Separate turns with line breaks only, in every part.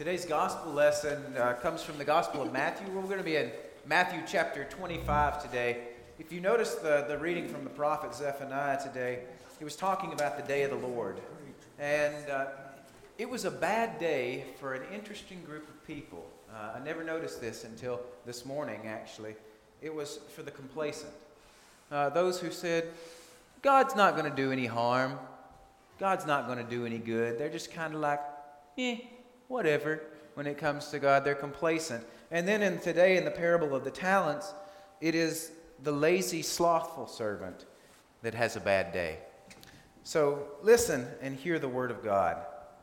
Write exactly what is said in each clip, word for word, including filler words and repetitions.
Today's gospel lesson uh, comes from the Gospel of Matthew. We're going to be in Matthew chapter twenty-five today. If you notice the, the reading from the prophet Zephaniah today, he was talking about the day of the Lord. And uh, it was a bad day for an interesting group of people. Uh, I never noticed this until this morning, actually. It was for the complacent. Uh, those who said, God's not going to do any harm. God's not going to do any good. They're just kind of like, eh, whatever. When it comes to God, they're complacent. And then in today, in the parable of the talents, it is the lazy, slothful servant that has a bad day. So listen and hear the word of God.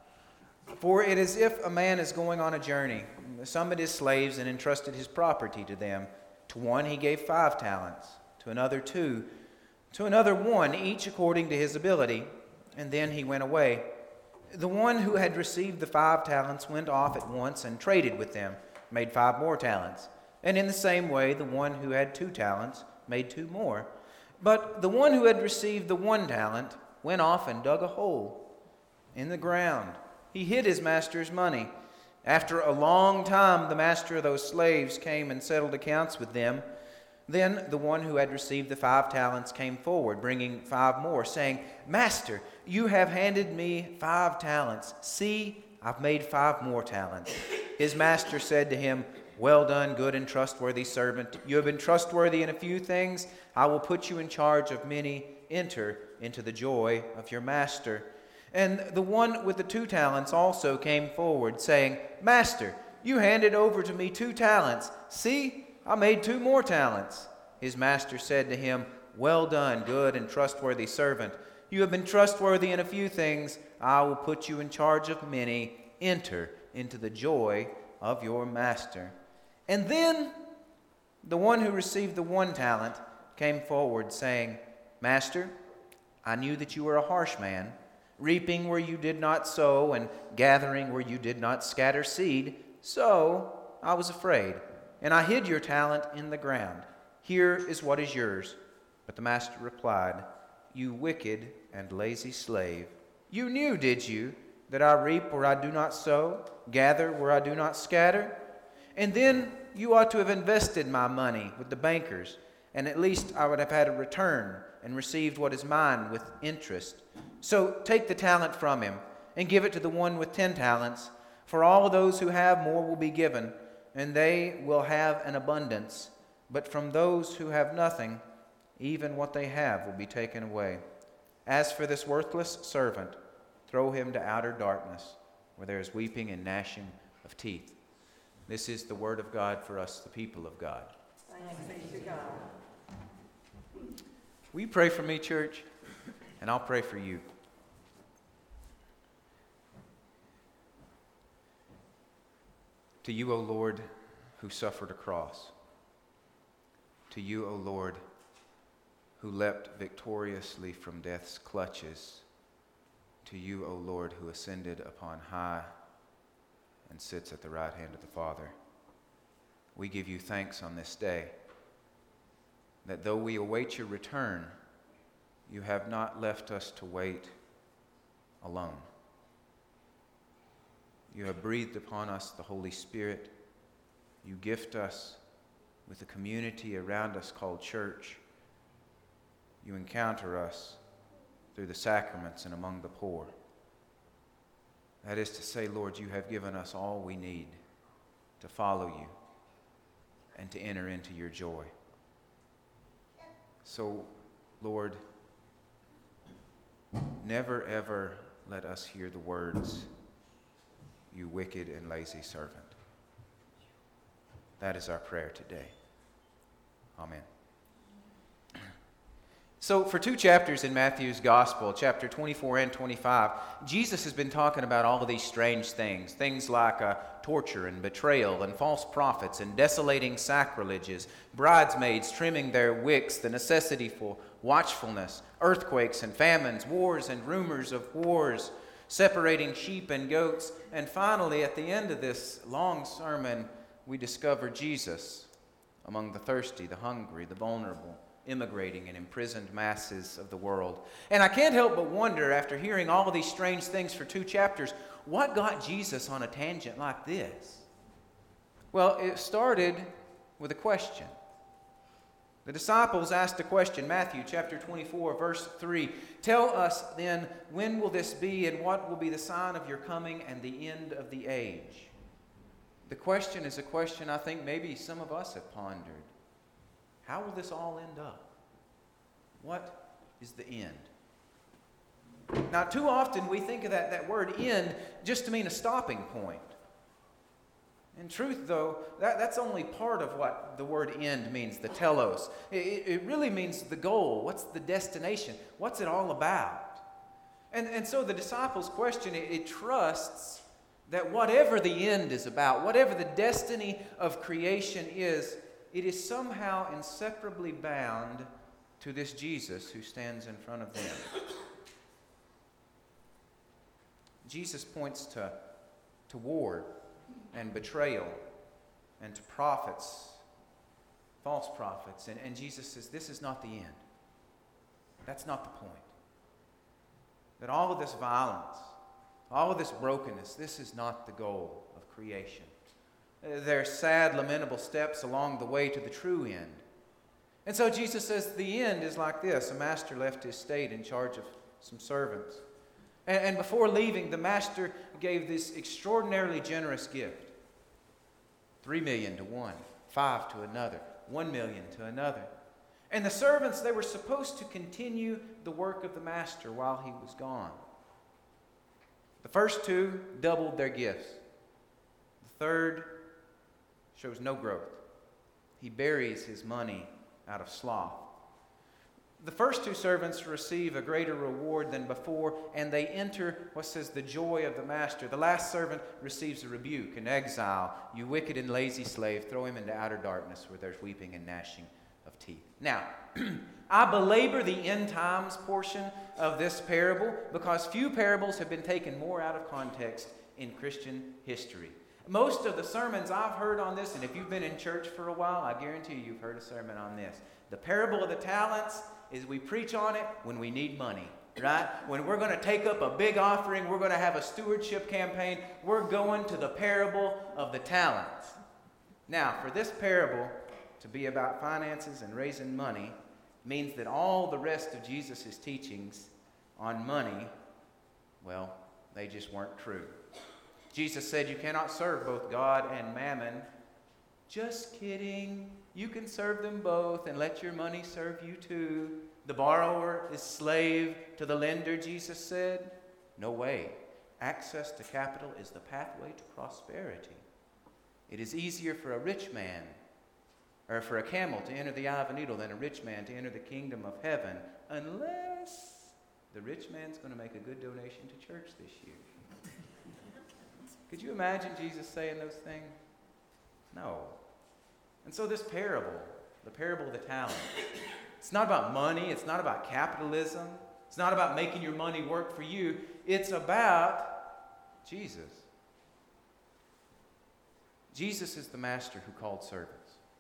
For it is if a man is going on a journey, summoned his slaves and entrusted his property to them. To one he gave five talents, to another two, to another one, each according to his ability, and then he went away. The one who had received the five talents went off at once and traded with them, made five more talents. And in the same way, the one who had two talents made two more. But the one who had received the one talent went off and dug a hole in the ground. He hid his master's money. After a long time, the master of those slaves came and settled accounts with them. Then the one who had received the five talents came forward, bringing five more, saying, Master, you have handed me five talents. See, I've made five more talents. His master said to him, Well done, good and trustworthy servant. You have been trustworthy in a few things. I will put you in charge of many. Enter into the joy of your master. And the one with the two talents also came forward, saying, Master, you handed over to me two talents. See, I made two more talents. His master said to him, Well done, good and trustworthy servant. You have been trustworthy in a few things. I will put you in charge of many. Enter into the joy of your master. And then the one who received the one talent came forward, saying, Master, I knew that you were a harsh man, reaping where you did not sow and gathering where you did not scatter seed. So I was afraid, and I hid your talent in the ground. Here is what is yours. But the master replied, You wicked and lazy slave. You knew, did you, that I reap where I do not sow, gather where I do not scatter? And then you ought to have invested my money with the bankers, and at least I would have had a return and received what is mine with interest. So take the talent from him and give it to the one with ten talents. For all those who have more will be given, and they will have an abundance. But from those who have nothing, even what they have will be taken away. As for this worthless servant, throw him to outer darkness, where there is weeping and gnashing of teeth. This is the word of God for us, the people of God.
Thanks be to God.
Will you pray for me, church? And I'll pray for you. To you, O Lord, who suffered a cross. To you, O Lord, who leapt victoriously from death's clutches. To you, O Lord, who ascended upon high and sits at the right hand of the Father. We give you thanks on this day, that though we await your return, you have not left us to wait alone. You have breathed upon us the Holy Spirit. You gift us with a community around us called church. You encounter us through the sacraments and among the poor. That is to say, Lord, you have given us all we need to follow you and to enter into your joy. So, Lord, never ever let us hear the words, you wicked and lazy servant. That is our prayer today. Amen. So for two chapters in Matthew's Gospel, chapter twenty-four and twenty-five, Jesus has been talking about all of these strange things, things like uh, torture and betrayal and false prophets and desolating sacrileges, bridesmaids trimming their wicks, the necessity for watchfulness, earthquakes and famines, wars and rumors of wars, separating sheep and goats, and finally, at the end of this long sermon, we discover Jesus among the thirsty, the hungry, the vulnerable, immigrating and imprisoned masses of the world. And I can't help but wonder, after hearing all of these strange things for two chapters, what got Jesus on a tangent like this? Well, it started with a question. The disciples asked a question, Matthew chapter twenty-four, verse three. Tell us then, when will this be, and what will be the sign of your coming and the end of the age? The question is a question I think maybe some of us have pondered. How will this all end up? What is the end? Now, too often we think of that, that word end just to mean a stopping point. In truth, though, that, that's only part of what the word end means, the telos. It, it really means the goal. What's the destination? What's it all about? And, and so the disciples' question, it, it trusts that whatever the end is about, whatever the destiny of creation is, it is somehow inseparably bound to this Jesus who stands in front of them. Jesus points to, to war and betrayal and to prophets, false prophets. And, and Jesus says, this is not the end. That's not the point. That all of this violence, all of this brokenness, this is not the goal of creation. There are sad, lamentable steps along the way to the true end. And so Jesus says the end is like this. A master left his estate in charge of some servants. And, and before leaving, the master gave this extraordinarily generous gift. Three million to one, five to another, one million to another. And the servants, they were supposed to continue the work of the master while he was gone. The first two doubled their gifts. The third shows no growth. He buries his money out of sloth. The first two servants receive a greater reward than before, and they enter what says the joy of the master. The last servant receives a rebuke, an exile. You wicked and lazy slave, throw him into outer darkness where there's weeping and gnashing of teeth. Now, I belabor the end times portion of this parable because few parables have been taken more out of context in Christian history. Most of the sermons I've heard on this, and if you've been in church for a while, I guarantee you you've heard a sermon on this. The parable of the talents is we preach on it when we need money, right? When we're going to take up a big offering, we're going to have a stewardship campaign, we're going to the parable of the talents. Now, for this parable to be about finances and raising money means that all the rest of Jesus' teachings on money, well, they just weren't true. Jesus said you cannot serve both God and mammon. Just kidding. You can serve them both and let your money serve you too. The borrower is slave to the lender, Jesus said. No way. Access to capital is the pathway to prosperity. It is easier for a rich man or for a camel to enter the eye of a needle than a rich man to enter the kingdom of heaven, unless the rich man's going to make a good donation to church this year. Could you imagine Jesus saying those things? No. And so this parable, the parable of the talent, it's not about money. It's not about capitalism. It's not about making your money work for you. It's about Jesus. Jesus is the master who called servants.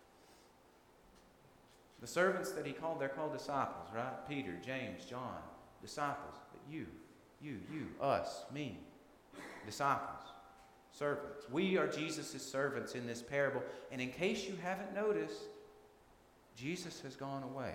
The servants that he called, they're called disciples, right? Peter, James, John, disciples. But you, you, you, us, me, disciples, servants. We are Jesus' servants in this parable. And in case you haven't noticed, Jesus has gone away.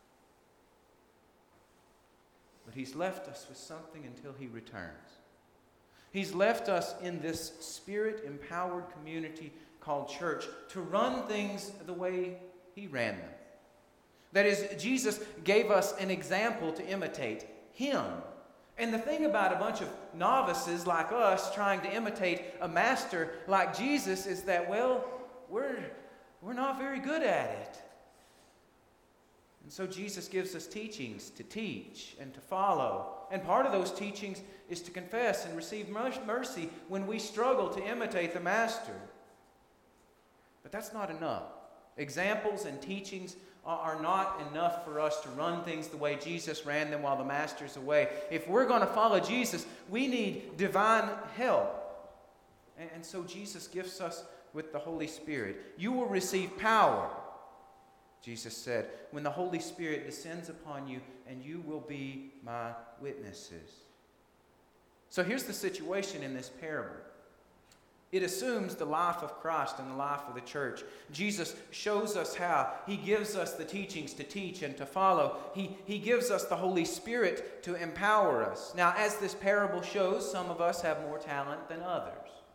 But he's left us with something until he returns. He's left us in this spirit-empowered community called church to run things the way he ran them. That is, Jesus gave us an example to imitate him. And the thing about a bunch of novices like us trying to imitate a master like Jesus is that, well, we're, we're not very good at it. And so Jesus gives us teachings to teach and to follow. And part of those teachings is to confess and receive mercy when we struggle to imitate the master. But that's not enough. Examples and teachings are not enough for us to run things the way Jesus ran them while the master's away. If we're going to follow Jesus, we need divine help. And, and so Jesus gifts us with the Holy Spirit. You will receive power Jesus said, when the Holy Spirit descends upon you, and you will be my witnesses. So here's the situation in this parable. It assumes the life of Christ and the life of the church. Jesus shows us how. He gives us the teachings to teach and to follow. He, he gives us the Holy Spirit to empower us. Now, as this parable shows, some of us have more talent than others.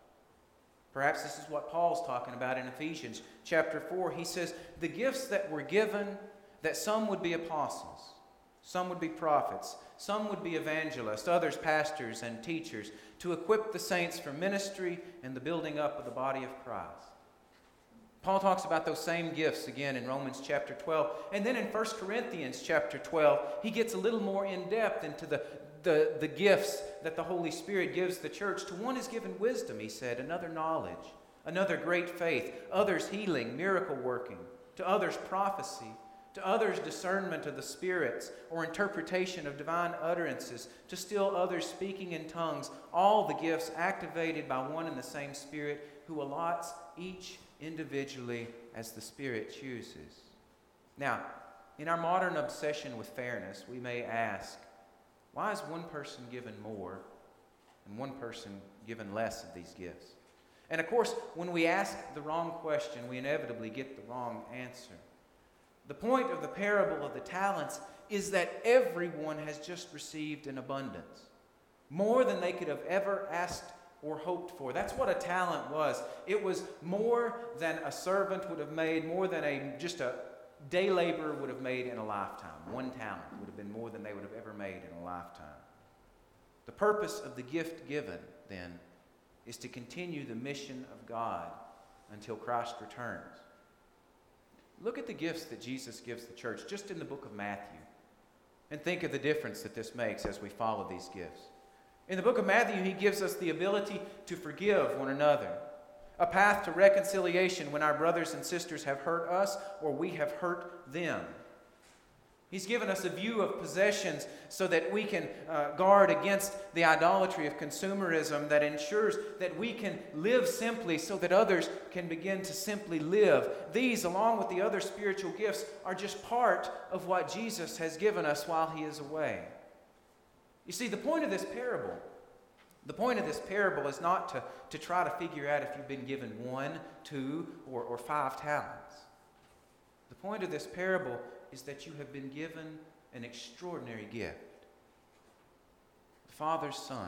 Perhaps this is what Paul's talking about in Ephesians chapter four. He says, the gifts that were given, that some would be apostles, some would be prophets, some would be evangelists, others pastors and teachers, to equip the saints for ministry and the building up of the body of Christ. Paul talks about those same gifts again in Romans chapter twelve. And then in First Corinthians chapter twelve, he gets a little more in depth into the, the, the gifts that the Holy Spirit gives the church. To one is given wisdom, he said, another knowledge, another great faith, others healing, miracle working, to others prophecy, to others discernment of the spirits or interpretation of divine utterances, to still others speaking in tongues, all the gifts activated by one and the same Spirit, who allots each individually as the Spirit chooses. Now, in our modern obsession with fairness, we may ask, why is one person given more and one person given less of these gifts? And of course, when we ask the wrong question, we inevitably get the wrong answer. The point of the parable of the talents is that everyone has just received an abundance, more than they could have ever asked or hoped for. That's what a talent was. It was more than a servant would have made, more than a just a day laborer would have made in a lifetime. One talent would have been more than they would have ever made in a lifetime. The purpose of the gift given, then, is to continue the mission of God until Christ returns. Look at the gifts that Jesus gives the church just in the book of Matthew, and think of the difference that this makes as we follow these gifts. In the book of Matthew, he gives us the ability to forgive one another, a path to reconciliation when our brothers and sisters have hurt us or we have hurt them. He's given us a view of possessions so that we can uh, guard against the idolatry of consumerism that ensures that we can live simply so that others can begin to simply live. These, along with the other spiritual gifts, are just part of what Jesus has given us while he is away. You see, the point of this parable, the point of this parable is not to, to try to figure out if you've been given one, two, or, or five talents. The point of this parable is that you have been given an extraordinary gift. The Father's Son,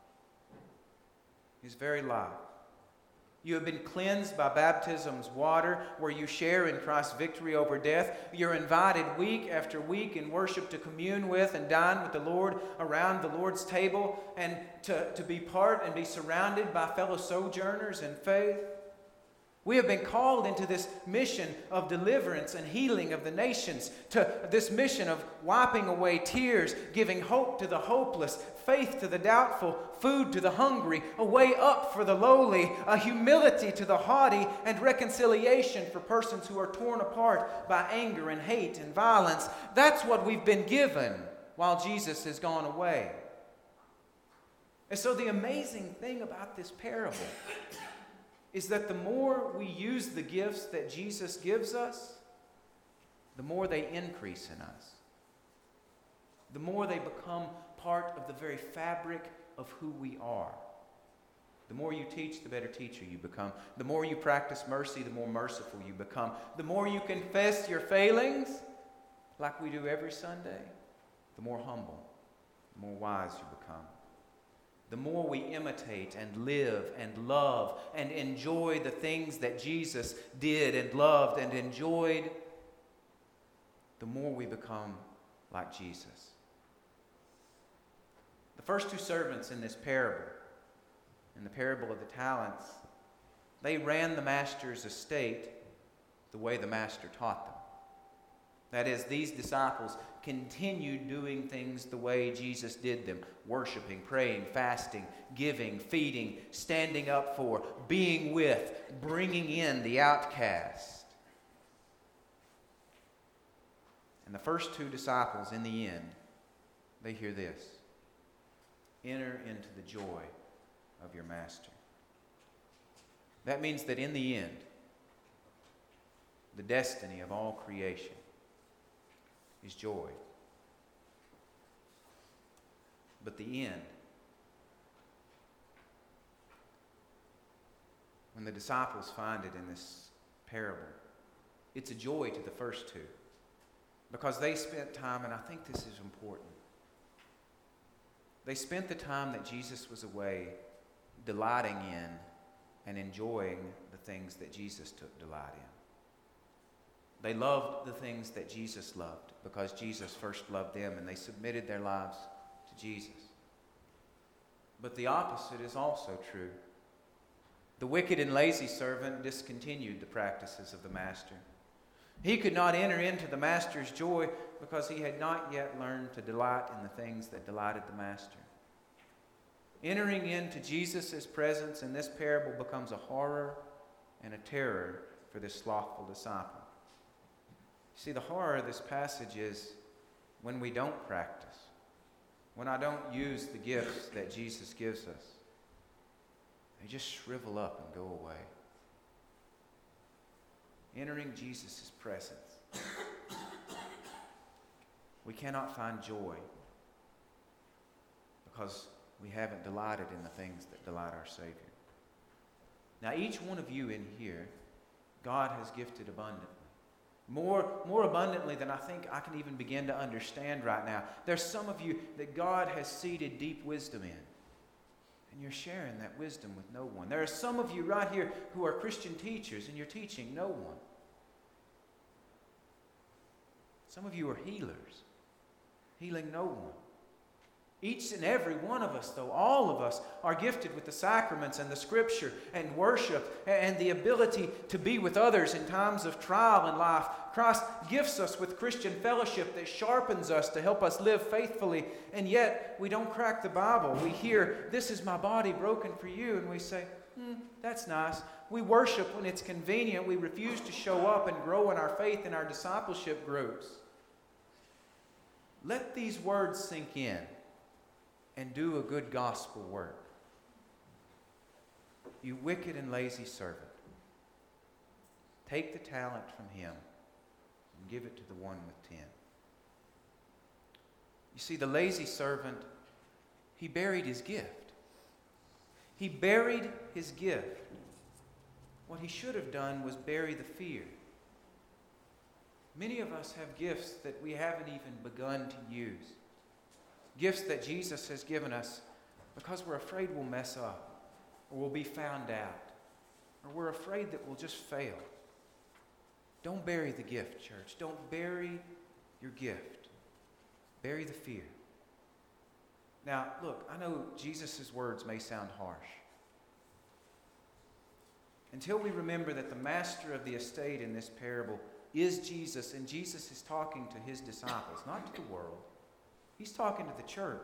his very life. You have been cleansed by baptism's water, where you share in Christ's victory over death. You're invited week after week in worship to commune with and dine with the Lord around the Lord's table, and to, to be part and be surrounded by fellow sojourners in faith. We have been called into this mission of deliverance and healing of the nations, to this mission of wiping away tears, giving hope to the hopeless, faith to the doubtful, food to the hungry, a way up for the lowly, a humility to the haughty, and reconciliation for persons who are torn apart by anger and hate and violence. That's what we've been given while Jesus has gone away. And so the amazing thing about this parable is that the more we use the gifts that Jesus gives us, the more they increase in us. The more they become part of the very fabric of who we are. The more you teach, the better teacher you become. The more you practice mercy, the more merciful you become. The more you confess your failings, like we do every Sunday, the more humble, the more wise you become. The more we imitate and live and love and enjoy the things that Jesus did and loved and enjoyed, the more we become like Jesus. The first two servants in this parable, in the parable of the talents, they ran the master's estate the way the master taught them. That is, these disciples continued doing things the way Jesus did them, worshiping, praying, fasting, giving, feeding, standing up for, being with, bringing in the outcast. And the first two disciples, in the end, they hear this: enter into the joy of your master. That means that in the end, the destiny of all creation, is joy. But the end, when the disciples find it in this parable, it's a joy to the first two, because they spent time, and I think this is important, they spent the time that Jesus was away delighting in and enjoying the things that Jesus took delight in. They loved the things that Jesus loved because Jesus first loved them, and they submitted their lives to Jesus. But the opposite is also true. The wicked and lazy servant discontinued the practices of the master. He could not enter into the master's joy because he had not yet learned to delight in the things that delighted the master. Entering into Jesus' presence in this parable becomes a horror and a terror for this slothful disciple. See, the horror of this passage is when we don't practice, when I don't use the gifts that Jesus gives us, they just shrivel up and go away. Entering Jesus' presence, we cannot find joy because we haven't delighted in the things that delight our Savior. Now, each one of you in here, God has gifted abundantly. More, more abundantly than I think I can even begin to understand right now. There's some of you that God has seeded deep wisdom in, and you're sharing that wisdom with no one. There are some of you right here who are Christian teachers, and you're teaching no one. Some of you are healers, healing no one. Each and every one of us, though, all of us, are gifted with the sacraments and the Scripture and worship and the ability to be with others in times of trial in life. Christ gifts us with Christian fellowship that sharpens us to help us live faithfully, and yet we don't crack the Bible. We hear, "This is my body broken for you," and we say, hmm, that's nice. We worship when it's convenient. We refuse to show up and grow in our faith in our discipleship groups. Let these words sink in and do a good gospel work. You wicked and lazy servant, take the talent from him and give it to the one with ten. You see, the lazy servant, he buried his gift. He buried his gift. What he should have done was bury the fear. Many of us have gifts that we haven't even begun to use. Gifts that Jesus has given us because we're afraid we'll mess up, or we'll be found out, or we're afraid that we'll just fail. Don't bury the gift, church. Don't bury your gift. Bury the fear. Now, look, I know Jesus' words may sound harsh. Until we remember that the master of the estate in this parable is Jesus, and Jesus is talking to his disciples, not to the world. He's talking to the church.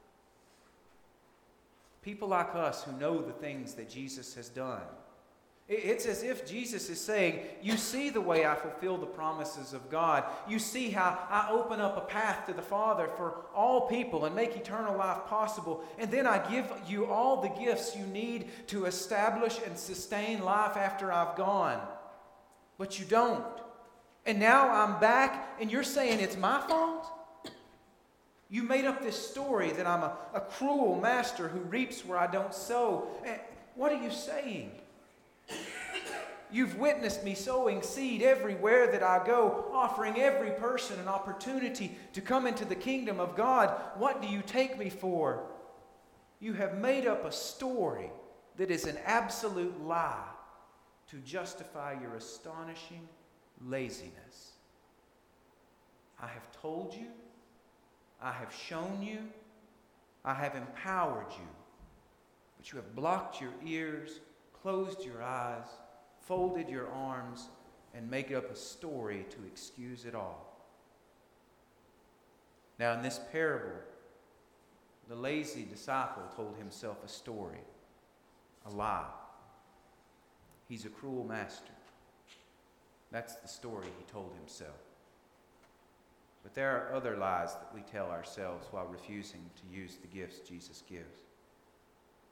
People like us who know the things that Jesus has done. It's as if Jesus is saying, you see the way I fulfill the promises of God. You see how I open up a path to the Father for all people and make eternal life possible. And then I give you all the gifts you need to establish and sustain life after I've gone. But you don't. And now I'm back and you're saying it's my fault? You made up this story that I'm a, a cruel master who reaps where I don't sow. And what are you saying? You've witnessed me sowing seed everywhere that I go, offering every person an opportunity to come into the kingdom of God. What do you take me for? You have made up a story that is an absolute lie to justify your astonishing laziness. I have told you, I have shown you, I have empowered you, but you have blocked your ears, closed your eyes, folded your arms, and make up a story to excuse it all. Now, in this parable, the lazy disciple told himself a story, a lie. He's a cruel master. That's the story he told himself. But there are other lies that we tell ourselves while refusing to use the gifts Jesus gives.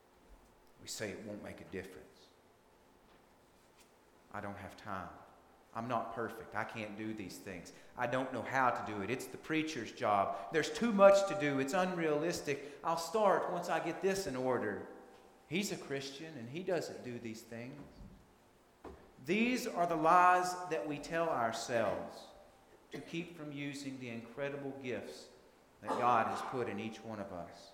We say it won't make a difference. I don't have time. I'm not perfect. I can't do these things. I don't know how to do it. It's the preacher's job. There's too much to do. It's unrealistic. I'll start once I get this in order. He's a Christian and he doesn't do these things. These are the lies that we tell ourselves to keep from using the incredible gifts that God has put in each one of us.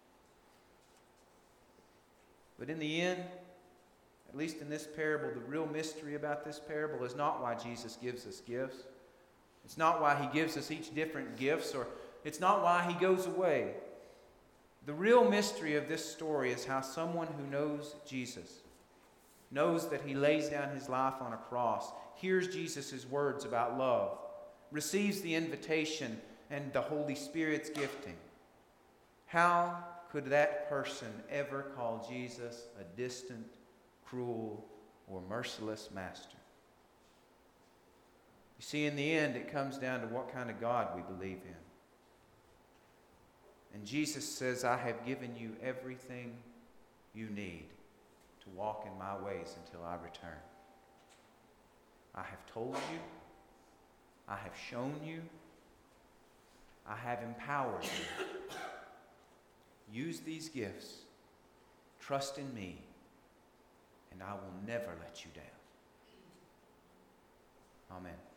But in the end, at least in this parable, the real mystery about this parable is not why Jesus gives us gifts. It's not why he gives us each different gifts, or it's not why he goes away. The real mystery of this story is how someone who knows Jesus, knows that he lays down his life on a cross, hears Jesus' words about love, receives the invitation and the Holy Spirit's gifting. How could that person ever call Jesus a distant, cruel, or merciless master? You see, in the end, it comes down to what kind of God we believe in. And Jesus says, I have given you everything you need to walk in my ways until I return. I have told you, I have shown you, I have empowered you. Use these gifts, trust in me, and I will never let you down. Amen.